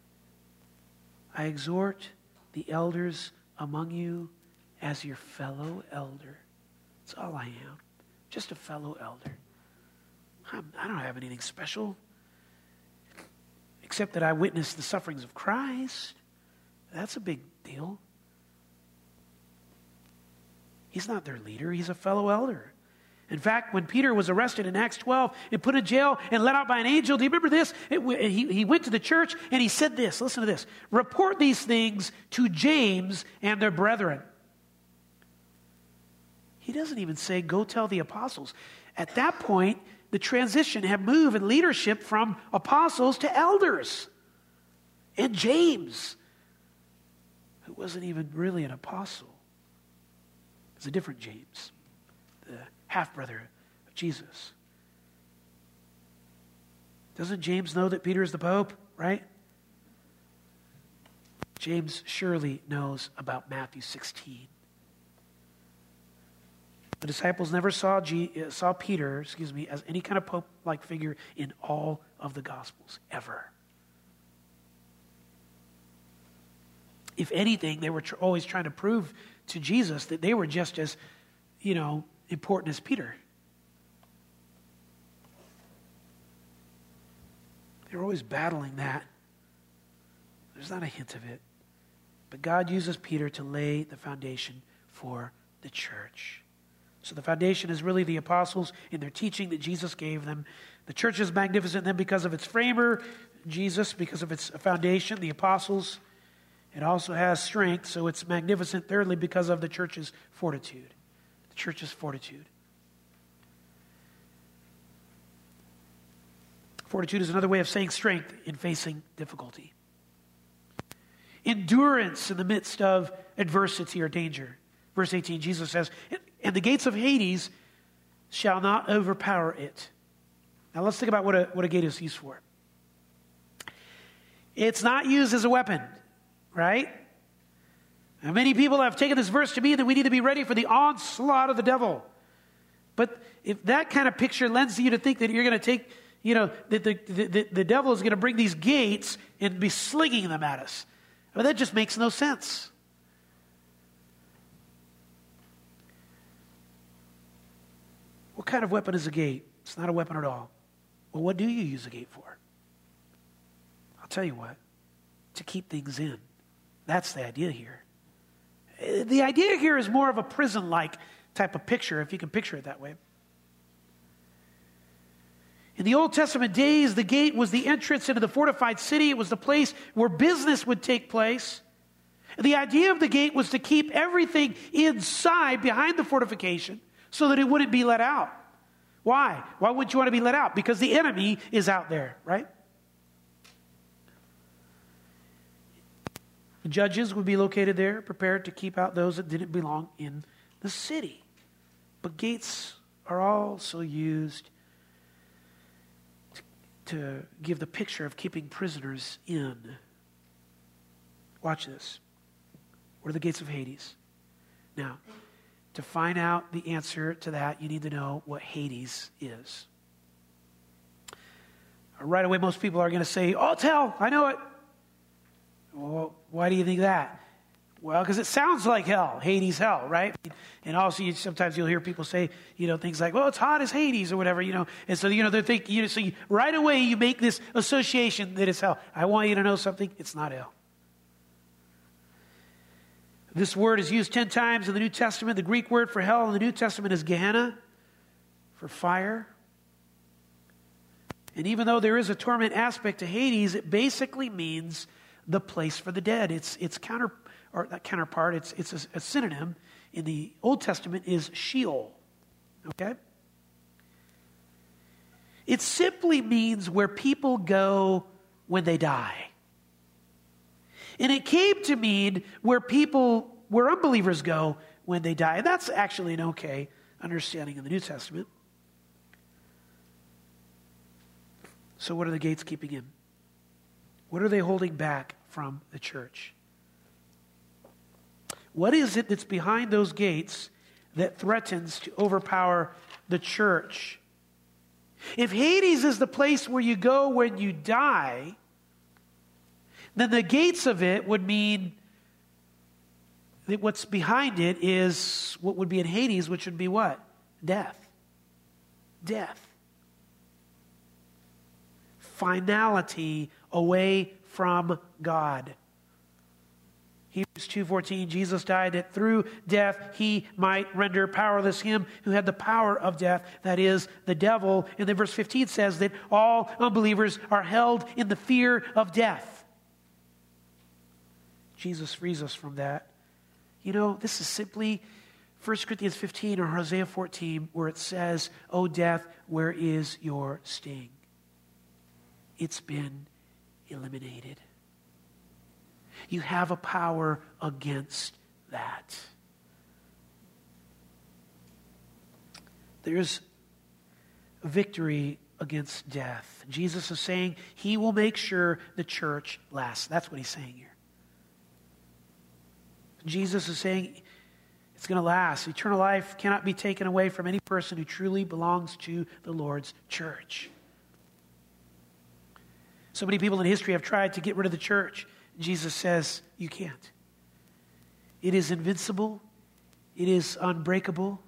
I exhort the elders among you as your fellow elder. That's all I am. Just a fellow elder. I'm, I don't have anything special except that I witnessed the sufferings of Christ. That's a big deal. He's not their leader. He's a fellow elder. In fact, when Peter was arrested in Acts twelve and put in jail and let out by an angel, do you remember this? It, he, he went to the church and he said this. Listen to this. Report these things to James and their brethren. He doesn't even say, go tell the apostles. At that point, the transition had moved in leadership from apostles to elders. And James, who wasn't even really an apostle, is a different James, the half-brother of Jesus. Doesn't James know that Peter is the Pope, right? James surely knows about Matthew sixteen. The disciples never saw, G, saw Peter, excuse me, as any kind of pope-like figure in all of the Gospels, ever. If anything, they were tr- always trying to prove to Jesus that they were just as, you know, important as Peter. They were always battling that. There's not a hint of it. But God uses Peter to lay the foundation for the church. So the foundation is really the apostles in their teaching that Jesus gave them. The church is magnificent then because of its framer, Jesus, because of its foundation, the apostles. It also has strength, so it's magnificent, thirdly, because of the church's fortitude. The church's fortitude. Fortitude is another way of saying strength in facing difficulty. Endurance in the midst of adversity or danger. Verse eighteen, Jesus says, and the gates of Hades shall not overpower it. Now let's think about what a, what a gate is used for. It's not used as a weapon, right? And many people have taken this verse to mean that we need to be ready for the onslaught of the devil. But if that kind of picture lends you to think that you're going to take, you know, that the, the, the, the devil is going to bring these gates and be slinging them at us. Well, that just makes no sense. What kind of weapon is a gate? It's not a weapon at all. Well, what do you use a gate for? I'll tell you what. To keep things in. That's the idea here. The idea here is more of a prison-like type of picture, if you can picture it that way. In the Old Testament days, the gate was the entrance into the fortified city. It was the place where business would take place. The idea of the gate was to keep everything inside, behind the fortification, so that it wouldn't be let out. Why? Why wouldn't you want to be let out? Because the enemy is out there, right? The judges would be located there, prepared to keep out those that didn't belong in the city. But gates are also used to, to give the picture of keeping prisoners in. Watch this. What are the gates of Hades? Now, to find out the answer to that, you need to know what Hades is. Right away, most people are going to say, oh, it's hell. I know it. Well, why do you think that? Well, because it sounds like hell. Hades, hell, right? And also, you, sometimes you'll hear people say, you know, things like, well, it's hot as Hades or whatever, you know. And so, you know, they're thinking, you know, so you, right away you make this association that it's hell. I want you to know something. It's not hell. This word is used ten times in the New Testament. The Greek word for hell in the New Testament is Gehenna, for fire. And even though there is a torment aspect to Hades, it basically means the place for the dead. It's its counter, or not counterpart, it's, it's a, a synonym in the Old Testament is Sheol. Okay? It simply means where people go when they die. And it came to mean where people, where unbelievers go when they die. And that's actually an okay understanding in the New Testament. So what are the gates keeping in? What are they holding back from the church? What is it that's behind those gates that threatens to overpower the church? If Hades is the place where you go when you die, then the gates of it would mean that what's behind it is what would be in Hades, which would be what? Death. Death. Finality away from God. Hebrews two fourteen, Jesus died that through death he might render powerless him who had the power of death, that is, the devil. And then verse fifteen says that all unbelievers are held in the fear of death. Jesus frees us from that. You know, this is simply First Corinthians fifteen or Hosea fourteen where it says, "O death, where is your sting?" It's been eliminated. You have a power against that. There's a victory against death. Jesus is saying he will make sure the church lasts. That's what he's saying here. Jesus is saying it's going to last. Eternal life cannot be taken away from any person who truly belongs to the Lord's church. So many people in history have tried to get rid of the church. Jesus says, you can't. It is invincible. It is unbreakable.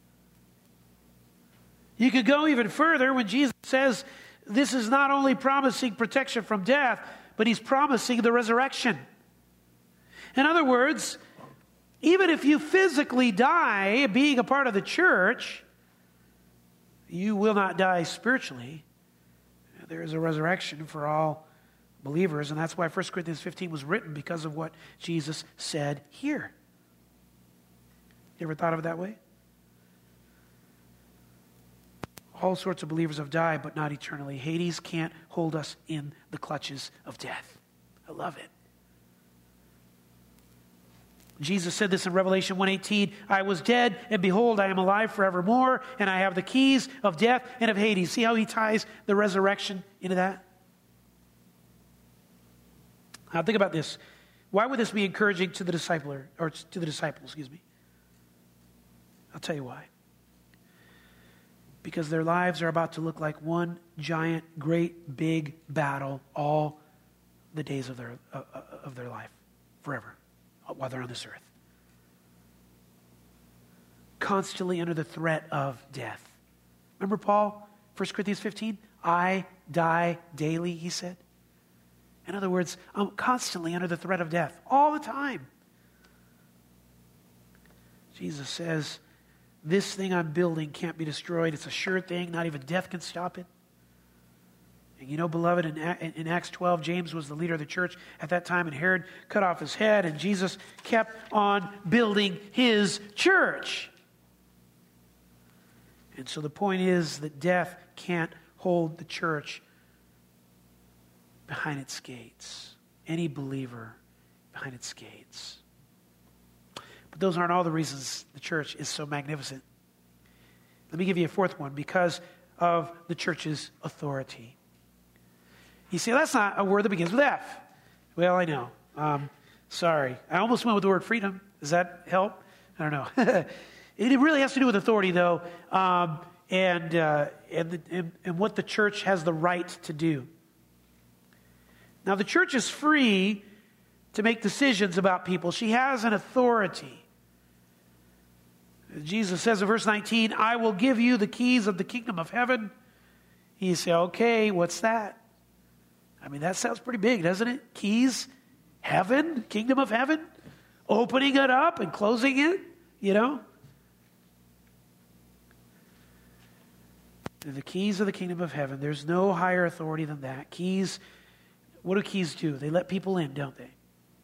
You could go even further when Jesus says this is not only promising protection from death, but he's promising the resurrection. In other words, even if you physically die being a part of the church, you will not die spiritually. There is a resurrection for all believers, and that's why First Corinthians fifteen was written, because of what Jesus said here. You ever thought of it that way? All sorts of believers have died, but not eternally. Hades can't hold us in the clutches of death. I love it. Jesus said this in Revelation one eighteen, I was dead, and behold, I am alive forevermore, and I have the keys of death and of Hades. See how he ties the resurrection into that? Now think about this. Why would this be encouraging to the discipler, or to the disciples, excuse me? I'll tell you why. Because their lives are about to look like one giant, great, big battle all the days of their uh, of their life, forever, while they're on this earth. Constantly under the threat of death. Remember Paul, First Corinthians fifteen? I die daily, he said. In other words, I'm constantly under the threat of death, all the time. Jesus says, this thing I'm building can't be destroyed. It's a sure thing. Not even death can stop it. And you know, beloved, in, in Acts twelve, James was the leader of the church at that time, and Herod cut off his head, and Jesus kept on building his church. And so the point is that death can't hold the church behind its gates. Any believer behind its gates. But those aren't all the reasons the church is so magnificent. Let me give you a fourth one. Because of the church's authority. You see, that's not a word that begins with F. Well, I know. Um, sorry. I almost went with the word freedom. Does that help? I don't know. It really has to do with authority, though, um, and, uh, and, the, and, and what the church has the right to do. Now, the church is free to make decisions about people. She has an authority. Jesus says in verse nineteen, I will give you the keys of the kingdom of heaven. You say, okay, what's that? I mean, that sounds pretty big, doesn't it? Keys, heaven, kingdom of heaven, opening it up and closing it, you know? The keys of the kingdom of heaven. There's no higher authority than that. Keys, what do keys do? They let people in, don't they?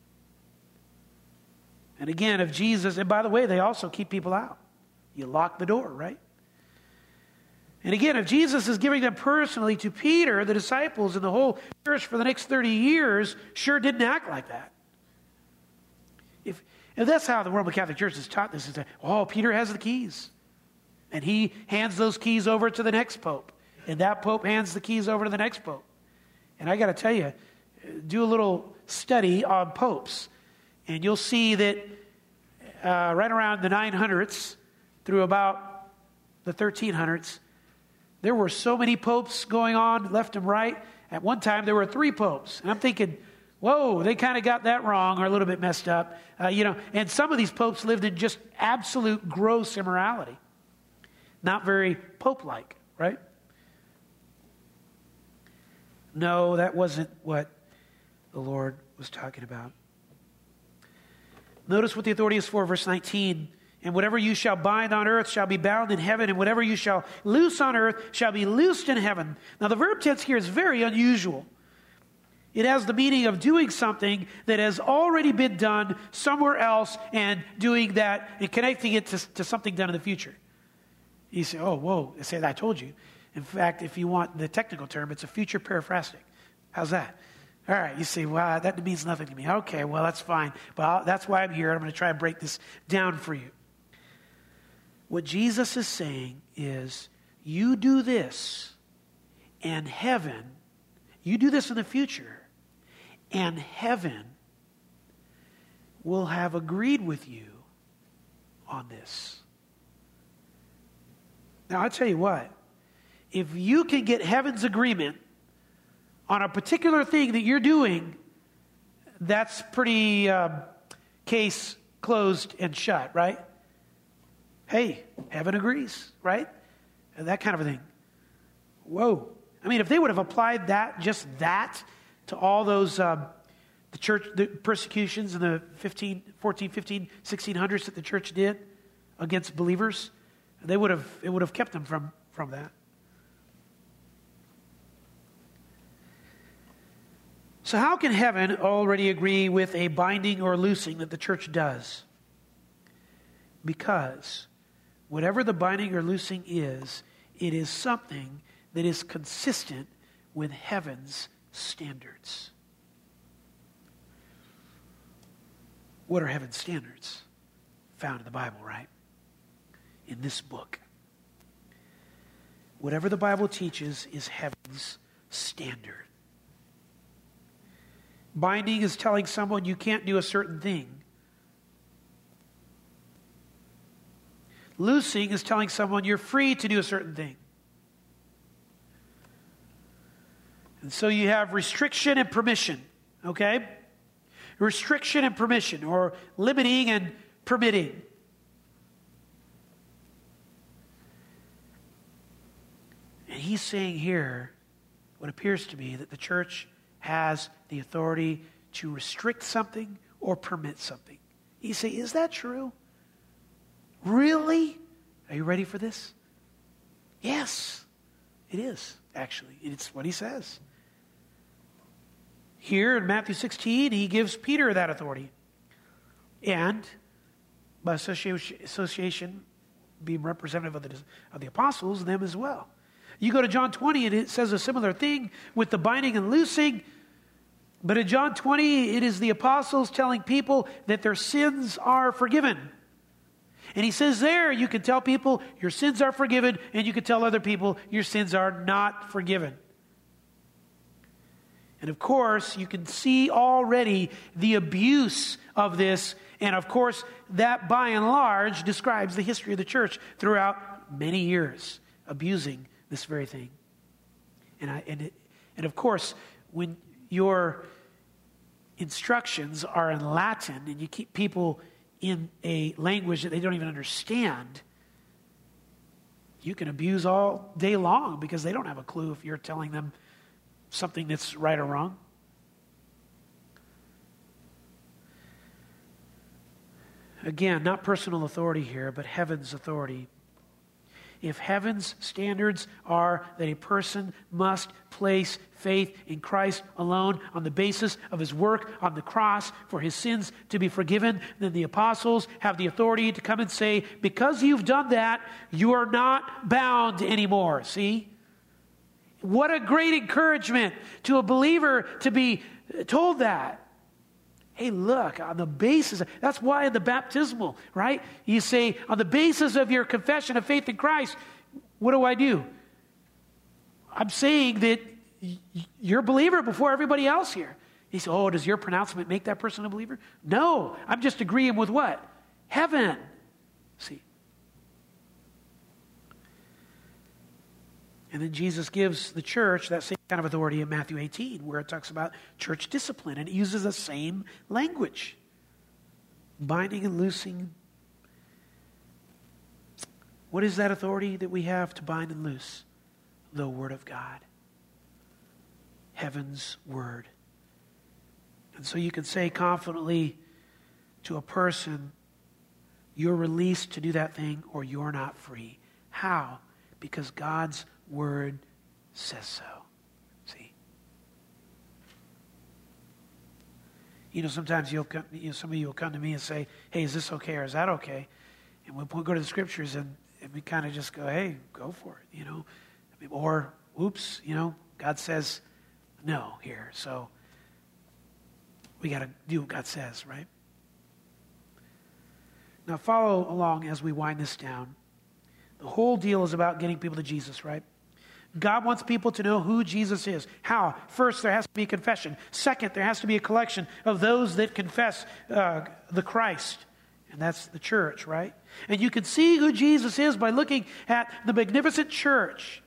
And again, if Jesus, and by the way, they also keep people out. You lock the door, right? And again, if Jesus is giving them personally to Peter, the disciples, and the whole church for the next thirty years, sure didn't act like that. If, if that's how the Roman Catholic Church is taught this, is that, oh, Peter has the keys. And he hands those keys over to the next pope. And that pope hands the keys over to the next pope. And I got to tell you, do a little study on popes. And you'll see that uh, right around the nine hundreds through about the thirteen hundreds, there were so many popes going on left and right. At one time, there were three popes. And I'm thinking, whoa, they kind of got that wrong or a little bit messed up. Uh, you know, and some of these popes lived in just absolute gross immorality. Not very pope-like, right? No, that wasn't what the Lord was talking about. Notice what the authority is for, verse nineteen. And whatever you shall bind on earth shall be bound in heaven, and whatever you shall loose on earth shall be loosed in heaven. Now the verb tense here is very unusual. It has the meaning of doing something that has already been done somewhere else and doing that and connecting it to, to something done in the future. You say, oh, whoa, I say, I told you. In fact, if you want the technical term, it's a future periphrastic. How's that? All right, you say, well, that means nothing to me. Okay, well, that's fine. But I'll, that's why I'm here. I'm going to try and break this down for you. What Jesus is saying is, you do this, and heaven, you do this in the future, and heaven will have agreed with you on this. Now, I'll tell you what, if you can get heaven's agreement on a particular thing that you're doing, that's pretty uh, case closed and shut, right? Hey, heaven agrees, right? And that kind of a thing. Whoa. I mean, if they would have applied that, just that, to all those, um, The church, the persecutions in the fifteen, fourteen, fifteen, sixteen hundreds that the church did against believers, they would have, it would have kept them from, from that. So how can heaven already agree with a binding or loosing that the church does? Because whatever the binding or loosing is, it is something that is consistent with heaven's standards. What are heaven's standards? Found in the Bible, right? In this book. Whatever the Bible teaches is heaven's standard. Binding is telling someone you can't do a certain thing. Loosing is telling someone you're free to do a certain thing. And so you have restriction and permission, okay? Restriction and permission, or limiting and permitting. And he's saying here, what appears to be that the church has the authority to restrict something or permit something. You say, is that true? Really? Are you ready for this? Yes, it is, actually. It's what he says. Here in Matthew sixteen, he gives Peter that authority. And by association, association being representative of the, of the apostles, them as well. You go to John twenty, and it says a similar thing with the binding and loosing. But in John twenty, it is the apostles telling people that their sins are forgiven. And he says there, you can tell people your sins are forgiven, and you can tell other people your sins are not forgiven. And of course, you can see already the abuse of this. And of course, that by and large describes the history of the church throughout many years, abusing this very thing. And, I, and, it, and of course, when your instructions are in Latin and you keep people in a language that they don't even understand, you can abuse all day long because they don't have a clue if you're telling them something that's right or wrong. Again, not personal authority here, but heaven's authority. If heaven's standards are that a person must place faith in Christ alone on the basis of his work on the cross for his sins to be forgiven, then the apostles have the authority to come and say, because you've done that, you are not bound anymore. See? What a great encouragement to a believer to be told that. Hey, look, on the basis, of, that's why in the baptismal, right? You say, on the basis of your confession of faith in Christ, what do I do? I'm saying that you're a believer before everybody else here. He said, oh, does your pronouncement make that person a believer? No, I'm just agreeing with what? Heaven. See. And then Jesus gives the church that same kind of authority in Matthew eighteen, where it talks about church discipline, and it uses the same language. Binding and loosing. What is that authority that we have to bind and loose? The Word of God. Heaven's Word. And so you can say confidently to a person, you're released to do that thing or you're not free. How? Because God's Word says so. See? You know, sometimes you'll come, you know, some of you will come to me and say, hey, is this okay or is that okay? And we'll go to the scriptures and, and we kind of just go, hey, go for it, you know. Or, oops, you know, God says no here. So we got to do what God says, right? Now follow along as we wind this down. The whole deal is about getting people to Jesus, right? God wants people to know who Jesus is. How? First, there has to be confession. Second, there has to be a collection of those that confess uh, the Christ. And that's the church, right? And you can see who Jesus is by looking at the magnificent church.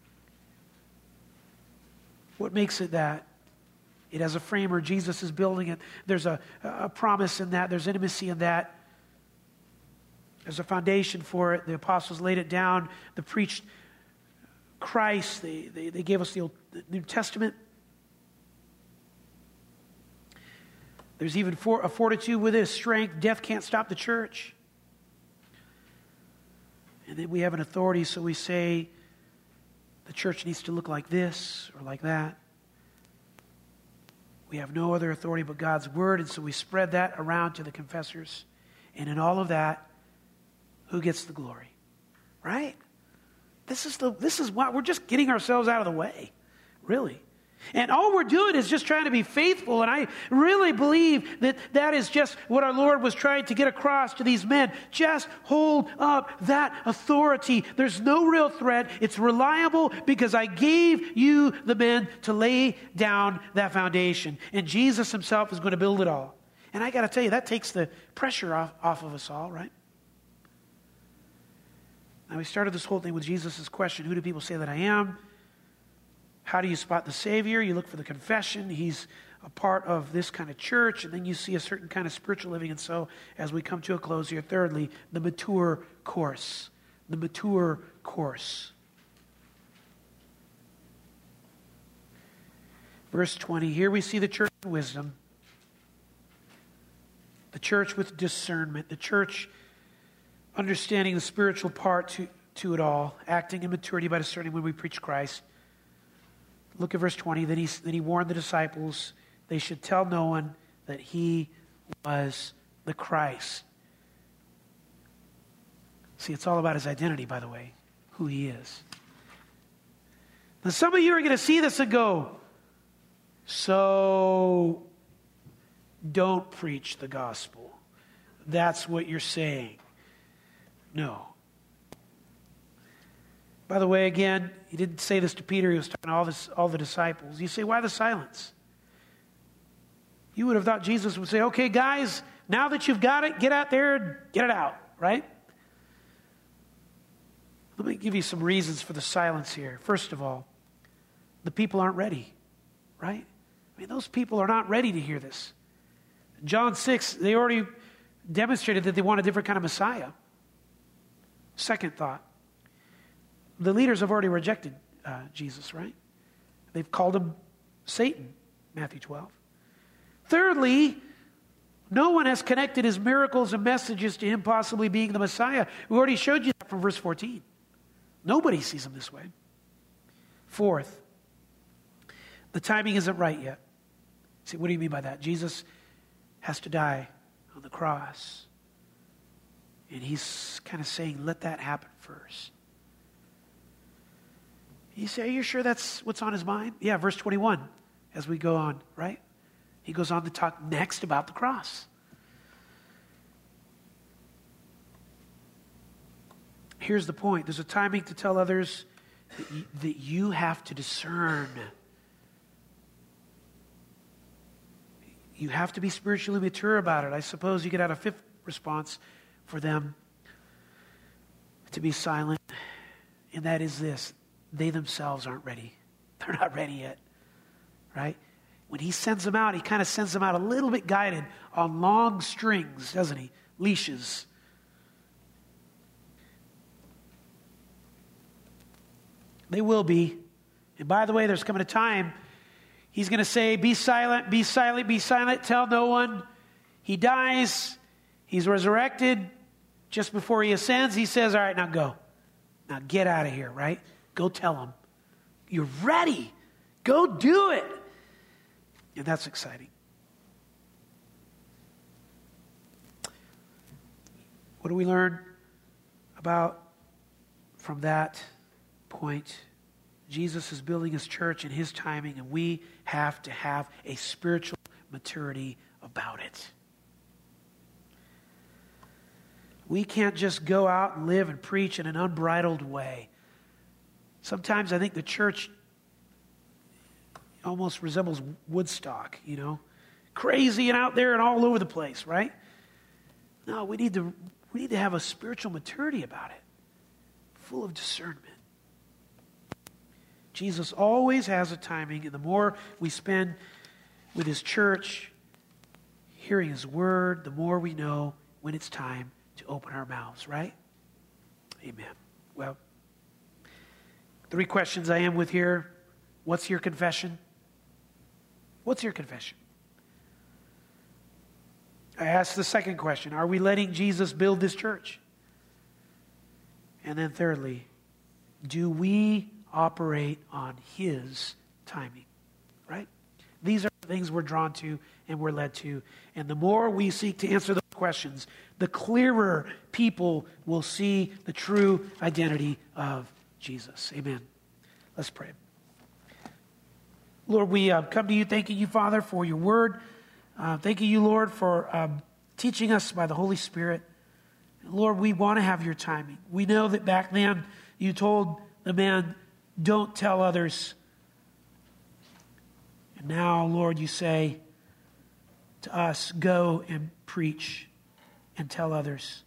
What makes it that? It has a framer. Jesus is building it. There's a, a promise in that. There's intimacy in that. There's a foundation for it. The apostles laid it down. They preached Christ. They, they, they gave us the Old the New Testament. There's even for, a fortitude with it, a strength. Death can't stop the church. And then we have an authority, so we say the church needs to look like this or like that. We have no other authority but God's word, and so we spread that around to the confessors. And in all of that, who gets the glory? Right? This is the this is why we're just getting ourselves out of the way, really. And all we're doing is just trying to be faithful. And I really believe that that is just what our Lord was trying to get across to these men. Just hold up that authority. There's no real threat. It's reliable because I gave you the men to lay down that foundation. And Jesus himself is going to build it all. And I got to tell you, that takes the pressure off, off of us all, right? Now, we started this whole thing with Jesus' question, who do people say that I am? How do you spot the Savior? You look for the confession. He's a part of this kind of church. And then you see a certain kind of spiritual living. And so, as we come to a close here, thirdly, the mature course. The mature course. Verse twenty, here we see the church with wisdom. The church with discernment. The church understanding the spiritual part to, to it all. Acting in maturity by discerning when we preach Christ. Look at verse twenty. Then he, then he warned the disciples they should tell no one that he was the Christ. See, it's all about his identity, by the way, who he is. Now, some of you are going to see this and go, so don't preach the gospel. That's what you're saying. No. By the way, again, he didn't say this to Peter. He was talking to all, this, all the disciples. You say, why the silence? You would have thought Jesus would say, okay, guys, now that you've got it, get out there and get it out, right? Let me give you some reasons for the silence here. First of all, the people aren't ready, right? I mean, those people are not ready to hear this. John six, they already demonstrated that they want a different kind of Messiah. Second thought. The leaders have already rejected uh, Jesus, right? They've called him Satan, Matthew twelve. Thirdly, no one has connected his miracles and messages to him possibly being the Messiah. We already showed you that from verse fourteen. Nobody sees him this way. Fourth, the timing isn't right yet. See, what do you mean by that? Jesus has to die on the cross. And he's kind of saying, let that happen first. You say, are you sure that's what's on his mind? Yeah, verse twenty-one, as we go on, right? He goes on to talk next about the cross. Here's the point. There's a timing to tell others that you, that you have to discern. You have to be spiritually mature about it. I suppose you could add a fifth response for them to be silent, and that is this. They themselves aren't ready. They're not ready yet, right? When he sends them out, he kind of sends them out a little bit guided on long strings, doesn't he? Leashes. They will be. And by the way, there's coming a time he's going to say, be silent, be silent, be silent, tell no one. He dies. He's resurrected. Just before he ascends, he says, all right, now go. Now get out of here, right? Go tell them. You're ready. Go do it. And that's exciting. What do we learn about from that point? Jesus is building his church in his timing, and we have to have a spiritual maturity about it. We can't just go out and live and preach in an unbridled way. Sometimes I think the church almost resembles Woodstock, you know, crazy and out there and all over the place, right? No, we need to we need to have a spiritual maturity about it, full of discernment. Jesus always has a timing, and the more we spend with his church, hearing his word, the more we know when it's time to open our mouths, right? Amen. Well, three questions I am with here. What's your confession? What's your confession? I asked the second question, are we letting Jesus build this church? And then thirdly, do we operate on his timing? Right? These are the things we're drawn to and we're led to. And the more we seek to answer those questions, the clearer people will see the true identity of Jesus. Amen. Let's pray. Lord, we uh, come to you thanking you, Father, for your word. Uh, thanking you, Lord, for um, teaching us by the Holy Spirit. Lord, we want to have your timing. We know that back then you told the man, don't tell others. And now, Lord, you say to us, go and preach and tell others.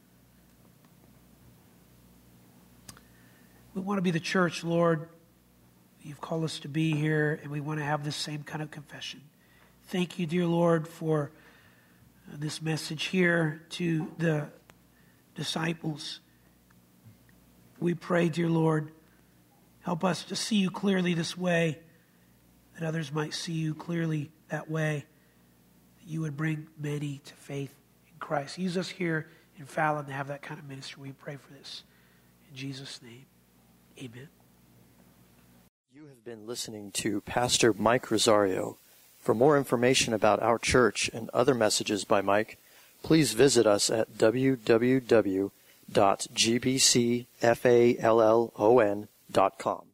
We want to be the church, Lord. You've called us to be here, and we want to have this same kind of confession. Thank you, dear Lord, for this message here to the disciples. We pray, dear Lord, help us to see you clearly this way, that others might see you clearly that way, that you would bring many to faith in Christ. Use us here in Fallon to have that kind of ministry. We pray for this. In Jesus' name, amen. You have been listening to Pastor Mike Rosario. For more information about our church and other messages by Mike, please visit us at w w w dot g b c fallon dot com.